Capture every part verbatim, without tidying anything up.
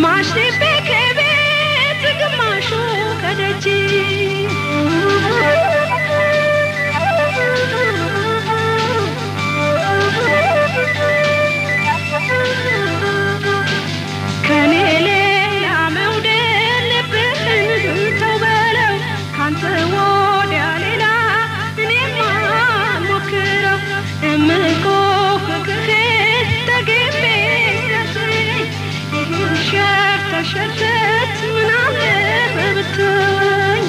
ግማሽ ልቤ ከቤት ግማሹ ከደጅ ከኔ ሌላ መውደድ ልብህን ተው በለው ካንተ ወዲያ ሌላ እኔማ ሞክረው እምቆ ፍቅርህን ተገቤ ይህን ሸርተ ሸርተት ምናለ ብትወኝ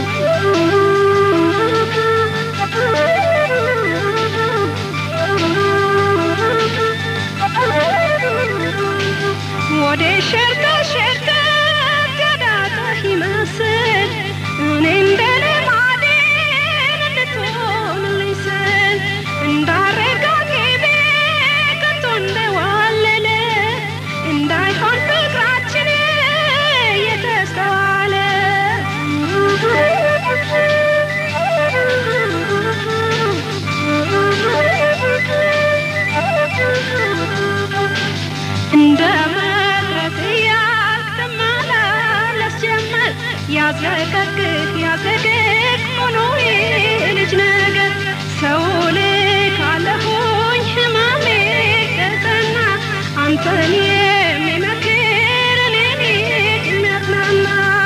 ወደ ሸርተ ሸርተት ያዳጣህ ይመስል እኔ እንደልማዴ እንድትሆንልኝ ስል እንዳረጋግቤ ከቶ እንደዋለለ እንዳይሆን ፍቅራችን የተስተዋለ እንደ መቅረት እያልክ ትመላለስ ጀመር ያዘቀቅህ ያዘቅቅ ሆኖ የልጅ ነገር ሰው ልካለሁኝ ህመሜ ከጸና አንተን የሚመክር እኔን የሚያጽናና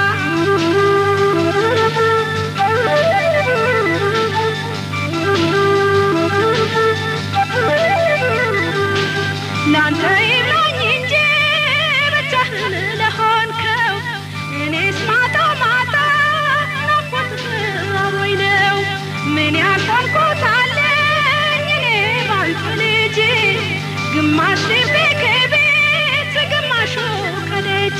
ላንተ ይብላኝ እንጂ ብቻህን ለሆንከው እኔስ ማታ ማታ ናፍቆት አብሮኝ ነው ምን ያልሆንኩት አለኝ እኔ ባንተ ልጅ ግማሽ ልቤ ከቤት ግማሹ ከደጅ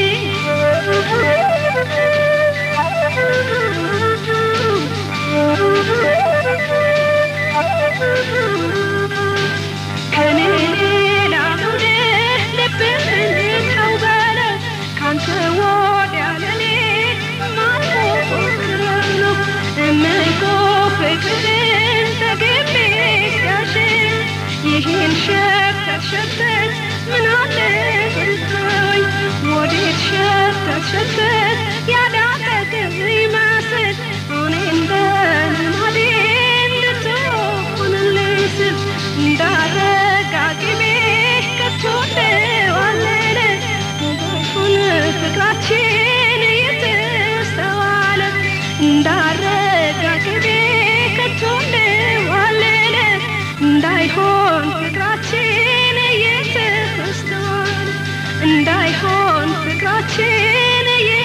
ከኔ ሌላ መውደድ ልብህን ተው በለው ካንተ ወዲያ ለኔ ማን ሞክረው ነው እምቆ ፍቅርህን ተገቤ ሲያሸኝ ይህን ሸርተት ሸርተት ምናለ ብትወኝ ወዴት ሸርተት ሸርተት ያዳጠቅህ ይመስል እኔ እንደልማዴ እንድትሆንልኝ ስል እንዳረጋግቤ ከቶ እንደዋለለ እንዳይሆን ፍቅራችን የተስተዋለ እንዳረጋግቤ ከቶ እንደዋለለ እንዳይሆን ፍቅራችን የተስተዋለ እንዳይሆን ፍቅራችን